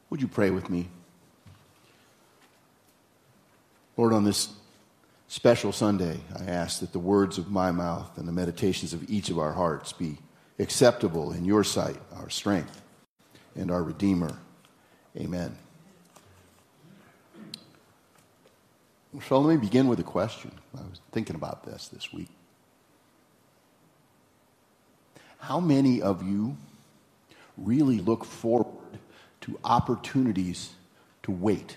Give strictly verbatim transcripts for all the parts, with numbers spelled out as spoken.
Would you pray with me? Lord, on this special Sunday, I ask that the words of my mouth and the meditations of each of our hearts be acceptable in your sight, our strength and our Redeemer. Amen. So let me begin with a question. I was thinking about this this week. How many of you really look forward to opportunities to wait?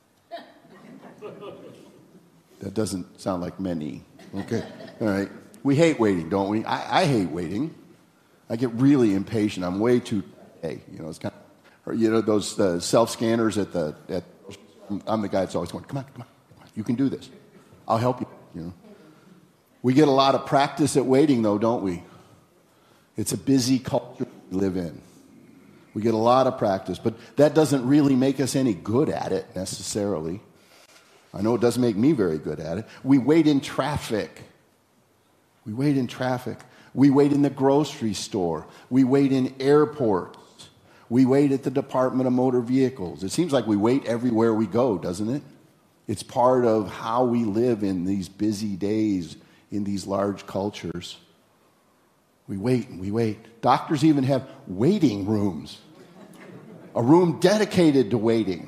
That doesn't sound like many. Okay. All right. We hate waiting, don't we? I, I hate waiting. I get really impatient. I'm way too, hey, you know, it's kind of, or, you know, those uh, self-scanners at the, at, I'm the guy that's always going, come on, come on, come on, you can do this. I'll help you, you know. We get a lot of practice at waiting, though, don't we? It's a busy culture we live in. We get a lot of practice, but that doesn't really make us any good at it necessarily. I know it doesn't make me very good at it. We wait in traffic. We wait in traffic. We wait in the grocery store. We wait in airports. We wait at the Department of Motor Vehicles. It seems like we wait everywhere we go, doesn't it? It's part of how we live in these busy days, in these large cultures. We wait and we wait. Doctors even have waiting rooms, a room dedicated to waiting.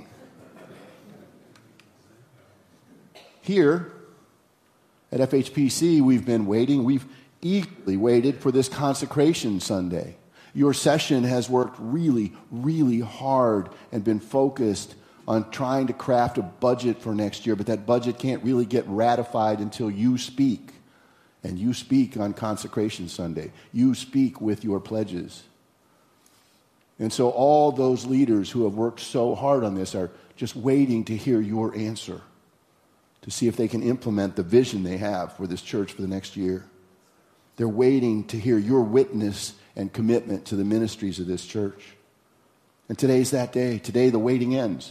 Here at F H P C, we've been waiting. We've eagerly waited for this consecration Sunday. Your session has worked really, really hard and been focused on trying to craft a budget for next year, but that budget can't really get ratified until you speak. And you speak on Consecration Sunday. You speak with your pledges. And so all those leaders who have worked so hard on this are just waiting to hear your answer, to see if they can implement the vision they have for this church for the next year. They're waiting to hear your witness and commitment to the ministries of this church. And today's that day. Today the waiting ends.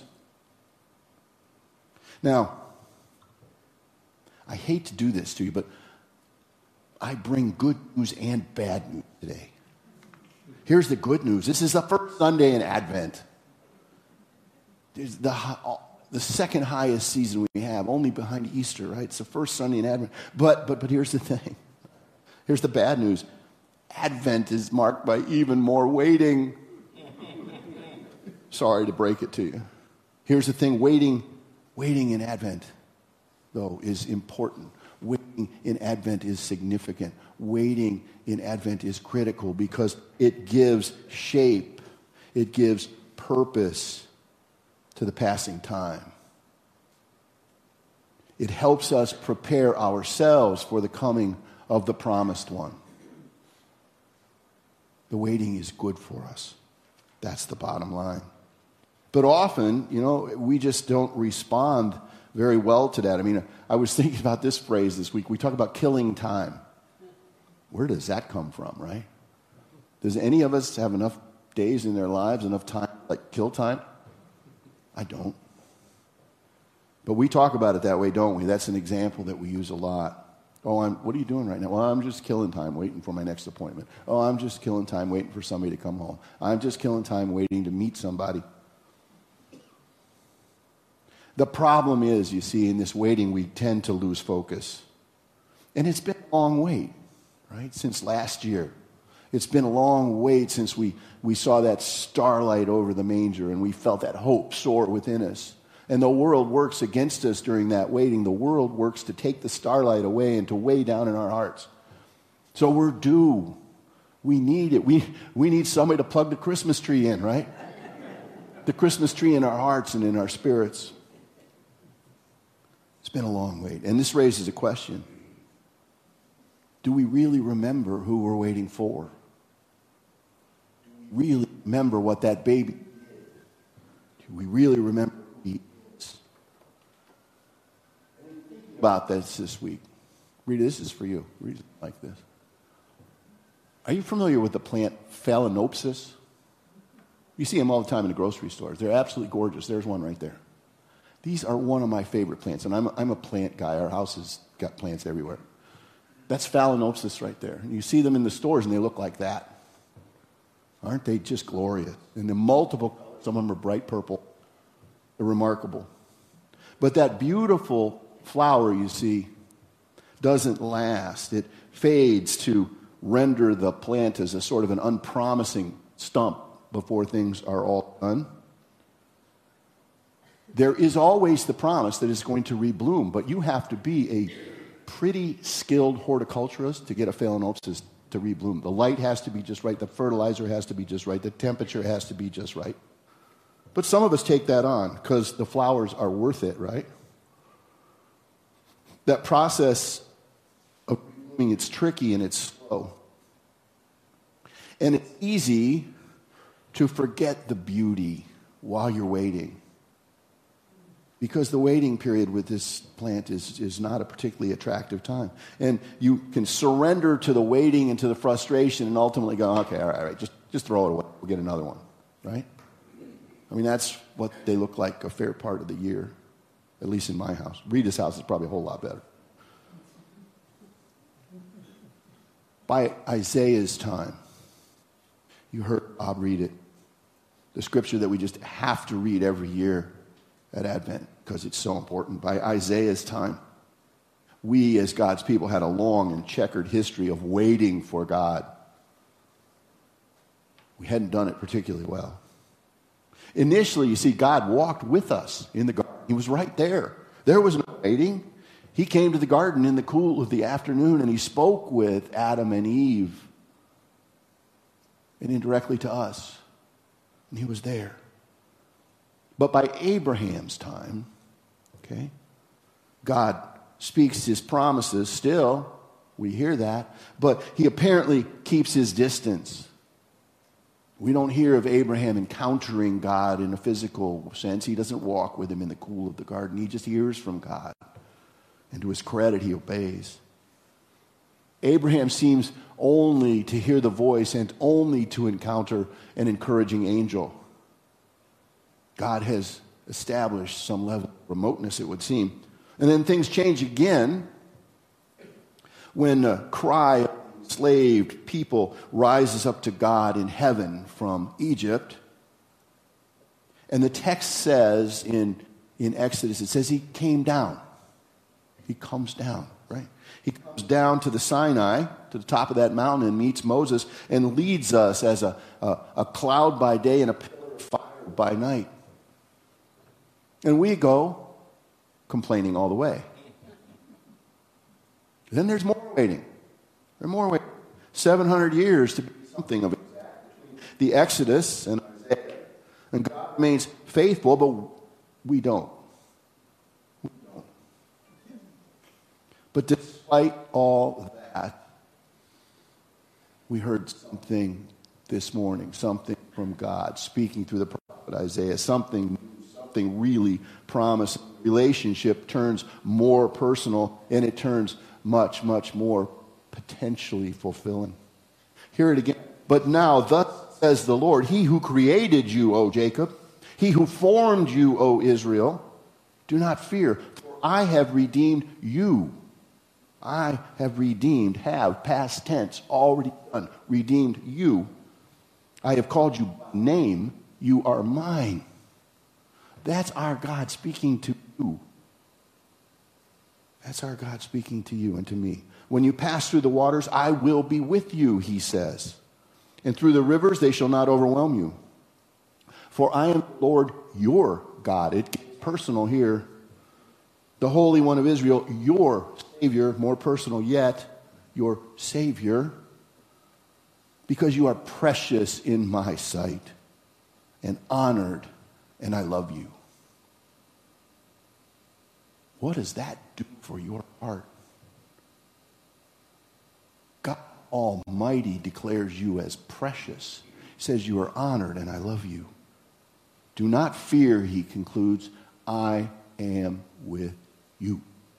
Now, I hate to do this to you, but I bring good news and bad news today. Here's the good news. This is the first Sunday in Advent. There's the, the second highest season we have, only behind Easter, right? It's the first Sunday in Advent. But, but, but here's the thing. Here's the bad news. Advent is marked by even more waiting. Sorry to break it to you. Here's the thing. Waiting, waiting in Advent, though, is important. Waiting in Advent is significant. Waiting in Advent is critical because it gives shape. It gives purpose to the passing time. It helps us prepare ourselves for the coming of the promised one. The waiting is good for us. That's the bottom line. But often, you know, we just don't respond very well to that. I mean, I was thinking about this phrase this week. We talk about killing time. Where does that come from, right? Does any of us have enough days in their lives, enough time, like kill time? I don't. But we talk about it that way, don't we? That's an example that we use a lot. Oh, I'm, what are you doing right now? Well, I'm just killing time waiting for my next appointment. Oh, I'm just killing time waiting for somebody to come home. I'm just killing time waiting to meet somebody. The problem is, you see, in this waiting, we tend to lose focus. And it's been a long wait, right, since last year. It's been a long wait since we, we saw that starlight over the manger and we felt that hope soar within us. And the world works against us during that waiting. The world works to take the starlight away and to weigh down in our hearts. So we're due. We need it. We, we need somebody to plug the Christmas tree in, right? The Christmas tree in our hearts and in our spirits. It's been a long wait. And this raises a question. Do we really remember who we're waiting for? Do we really remember what that baby did? Do we really remember who he is? Think about this this week. Rita, this is for you. Read it like this. Are you familiar with the plant Phalaenopsis? You see them all the time in the grocery stores. They're absolutely gorgeous. There's one right there. These are one of my favorite plants, and I'm a, I'm a plant guy. Our house has got plants everywhere. That's Phalaenopsis right there. And you see them in the stores, and they look like that. Aren't they just glorious? And the multiple colors. Some of them are bright purple. They're remarkable. But that beautiful flower, you see, doesn't last. It fades to render the plant as a sort of an unpromising stump before things are all done. There is always the promise that it's going to rebloom, but you have to be a pretty skilled horticulturist to get a phalaenopsis to rebloom. The light has to be just right, the fertilizer has to be just right, the temperature has to be just right. But some of us take that on because the flowers are worth it, right? That process of blooming, it's tricky and it's slow. And it's easy to forget the beauty while you're waiting. Because the waiting period with this plant is, is not a particularly attractive time. And you can surrender to the waiting and to the frustration and ultimately go, okay, all right, all right, just, just throw it away. We'll get another one, right? I mean, that's what they look like a fair part of the year, at least in my house. Rita's house is probably a whole lot better. By Isaiah's time, you heard Bob read it, the scripture that we just have to read every year at Advent because it's so important. By Isaiah's time, we as God's people had a long and checkered history of waiting for God. We hadn't done it particularly well. Initially, you see, God walked with us in the garden. He was right there. There was no waiting. He came to the garden in the cool of the afternoon and he spoke with Adam and Eve and indirectly to us. And he was there. But by Abraham's time, okay, God speaks his promises still. We hear that. But he apparently keeps his distance. We don't hear of Abraham encountering God in a physical sense. He doesn't walk with him in the cool of the garden. He just hears from God. And to his credit, he obeys. Abraham seems only to hear the voice and only to encounter an encouraging angel. God has established some level of remoteness, it would seem. And then things change again when a cry of enslaved people rises up to God in heaven from Egypt. And the text says in, in Exodus, it says he came down. He comes down, right? He comes down to the Sinai, to the top of that mountain, and meets Moses and leads us as a, a, a cloud by day and a pillar of fire by night. And we go complaining all the way. Then there's more waiting. There's more waiting. seven hundred years to be something of it. The Exodus and Isaiah. And God remains faithful, but we don't. We don't. But despite all that, we heard something this morning, something from God speaking through the prophet Isaiah, something something really promising. Relationship turns more personal, and it turns much, much more potentially fulfilling. Hear it again. But now, thus says the Lord, he who created you, O Jacob, he who formed you, O Israel, do not fear, for I have redeemed you. I have redeemed, have, past tense, already done, redeemed you. I have called you by name, you are mine. That's our God speaking to you. That's our God speaking to you and to me. When you pass through the waters, I will be with you, he says. And through the rivers, they shall not overwhelm you. For I am the Lord your God. It gets personal here. The Holy One of Israel, your Savior, more personal yet, your Savior, because you are precious in my sight and honored, and I love you. What does that do for your heart? God Almighty declares you as precious. He says you are honored and I love you. Do not fear, he concludes, I am with you.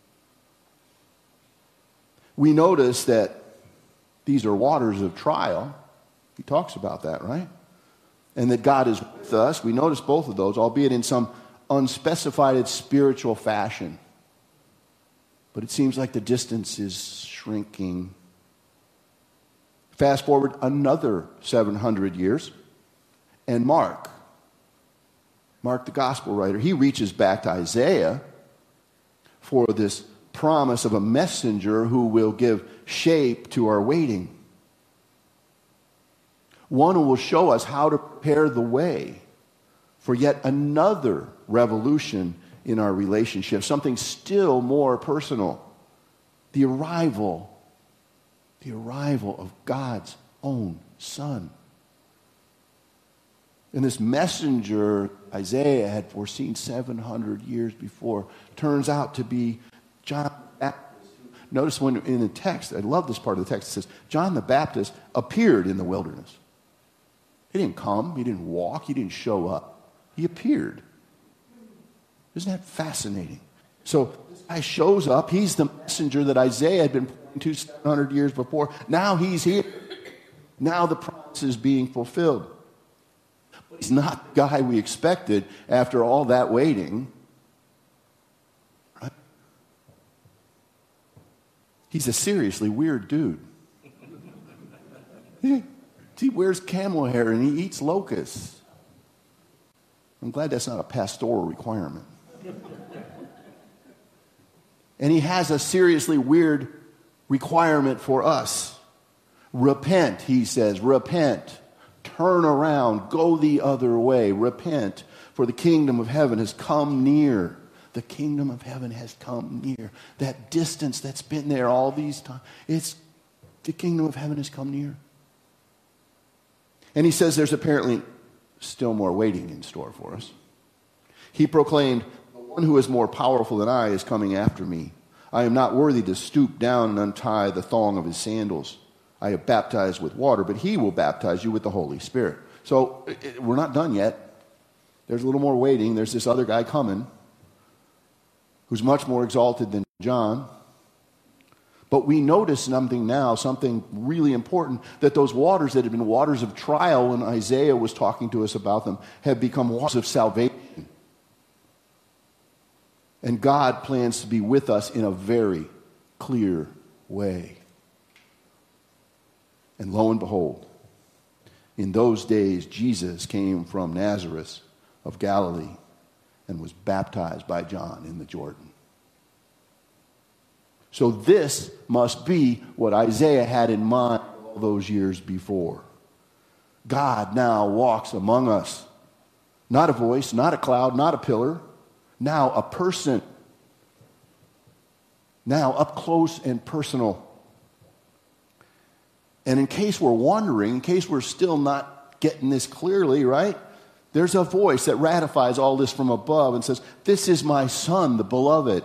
We notice that these are waters of trial. He talks about that, right? And that God is with us. We notice both of those, albeit in some unspecified spiritual fashion. But it seems like the distance is shrinking. Fast forward another seven hundred years, and Mark Mark, the gospel writer, he reaches back to Isaiah for this promise of a messenger who will give shape to our waiting. One who will show us how to prepare the way for yet another revolution in our relationship, something still more personal. The arrival, the arrival of God's own Son. And this messenger Isaiah had foreseen seven hundred years before turns out to be John the Baptist. Notice when in the text, I love this part of the text, it says, John the Baptist appeared in the wilderness. He didn't come, he didn't walk, he didn't show up. He appeared. Isn't that fascinating? So this guy shows up, he's the messenger that Isaiah had been pointing to seven hundred years before. Now he's here. Now the promise is being fulfilled. But he's not the guy we expected after all that waiting. Right? He's a seriously weird dude. He, he wears camel hair and he eats locusts. I'm glad that's not a pastoral requirement. And he has a seriously weird requirement for us. Repent, he says, repent. Turn around, go the other way, repent, for the kingdom of heaven has come near. The kingdom of heaven has come near. That distance that's been there all these times, it's the kingdom of heaven has come near. And he says there's apparently still more waiting in store for us. He proclaimed, the one who is more powerful than I is coming after me. I am not worthy to stoop down and untie the thong of his sandals. I have baptized with water, but he will baptize you with the Holy Spirit. So it, we're not done yet. There's a little more waiting. There's this other guy coming who's much more exalted than John. But we notice something now, something really important, that those waters that had been waters of trial when Isaiah was talking to us about them have become waters of salvation. And God plans to be with us in a very clear way. And lo and behold, in those days, Jesus came from Nazareth of Galilee and was baptized by John in the Jordan. So this must be what Isaiah had in mind all those years before. God now walks among us. Not a voice, not a cloud, not a pillar. Now a person. Now up close and personal. And in case we're wondering, in case we're still not getting this clearly, right? There's a voice that ratifies all this from above and says, this is my Son, the beloved.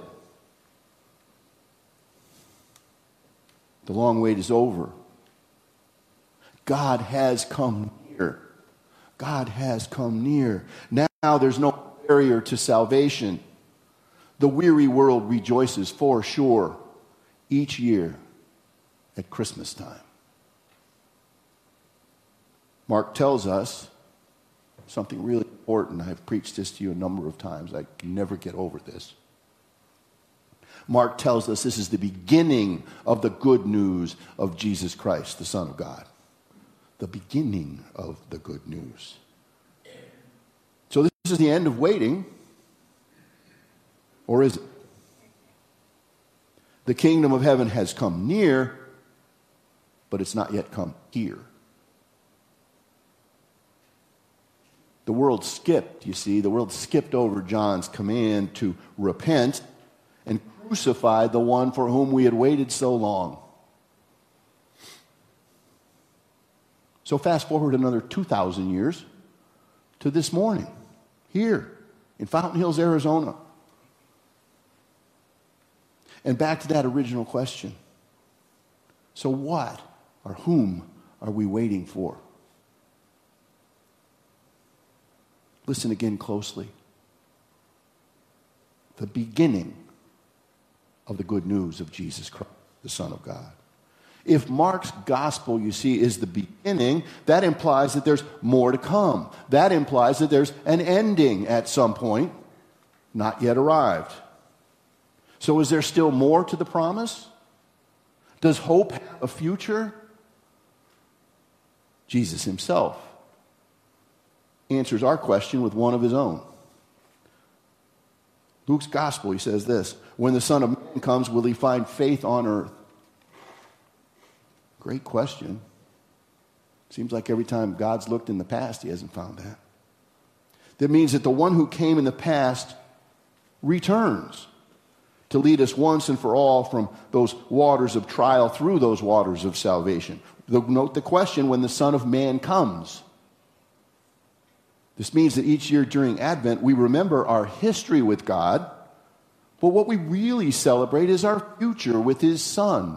The long wait is over. God has come near. God has come near. Now there's no barrier to salvation. The weary world rejoices for sure each year at Christmas time. Mark tells us something really important. I've preached this to you a number of times. I can never get over this. Mark tells us this is the beginning of the good news of Jesus Christ, the Son of God. The beginning of the good news. So this is the end of waiting. Or is it? The kingdom of heaven has come near, but it's not yet come here. The world skipped, you see, the world skipped over John's command to repent and crucify the one for whom we had waited so long. So fast forward another two thousand years to this morning, here in Fountain Hills, Arizona. And back to that original question. So what or whom are we waiting for? Listen again closely. The beginning of the good news of Jesus Christ, the Son of God. If Mark's gospel, you see, is the beginning, that implies that there's more to come. That implies that there's an ending at some point, not yet arrived. So is there still more to the promise? Does hope have a future? Jesus himself answers our question with one of his own. Luke's gospel, he says this, when the Son of Man comes, will he find faith on earth? Great question. Seems like every time God's looked in the past, he hasn't found that. That means that the one who came in the past returns to lead us once and for all from those waters of trial through those waters of salvation. The, note the question, when the Son of Man comes. This means that each year during Advent, we remember our history with God, but what we really celebrate is our future with his Son.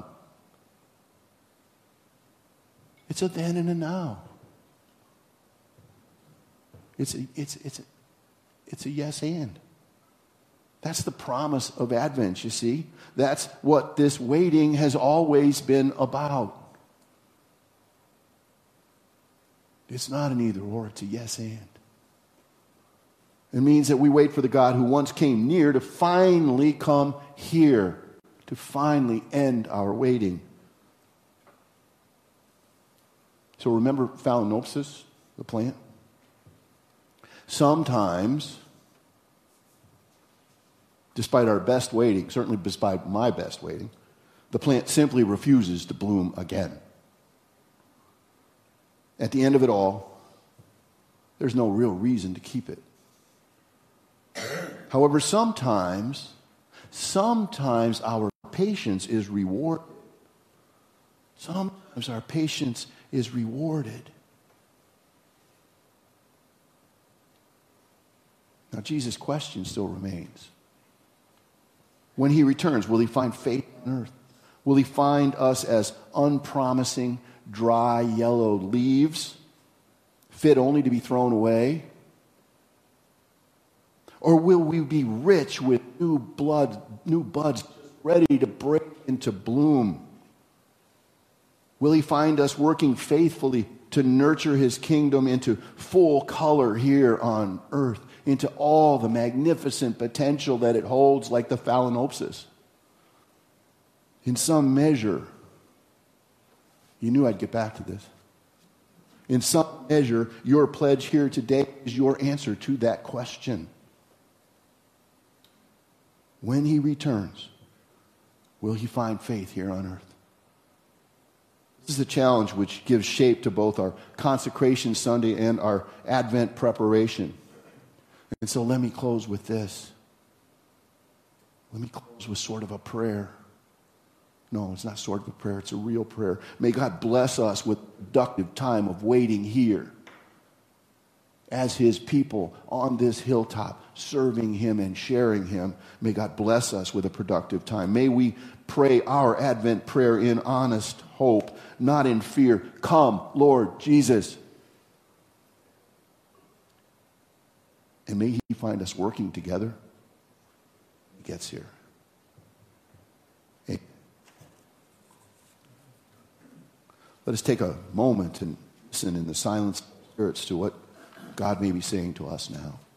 It's a then and a now. It's a, it's, it's, a, it's a yes and. That's the promise of Advent, you see. That's what this waiting has always been about. It's not an either or, it's a yes and. It means that we wait for the God who once came near to finally come here, to finally end our waiting. So remember Phalaenopsis, the plant? Sometimes, despite our best waiting, certainly despite my best waiting, the plant simply refuses to bloom again. At the end of it all, there's no real reason to keep it. However, sometimes, sometimes our patience is rewarded. Sometimes our patience is rewarded. Now, Jesus' question still remains. When he returns, will he find faith on earth? Will he find us as unpromising, dry, yellow leaves, fit only to be thrown away? Or will we be rich with new blood, new buds, ready to break into bloom? Will he find us working faithfully to nurture his kingdom into full color here on earth, into all the magnificent potential that it holds, like the Phalaenopsis? In some measure, you knew I'd get back to this. In some measure, your pledge here today is your answer to that question. When he returns, will he find faith here on earth? This is the challenge which gives shape to both our Consecration Sunday and our Advent preparation. And so let me close with this. Let me close with sort of a prayer. No, it's not sort of a prayer. It's a real prayer. May God bless us with productive time of waiting here as his people on this hilltop, serving him and sharing him. May God bless us with a productive time. May we pray our Advent prayer in honest hope, not in fear. Come, Lord Jesus. And may he find us working together when he gets here. Hey. Let us take a moment and listen in the silence of spirits to what God may be saying to us now.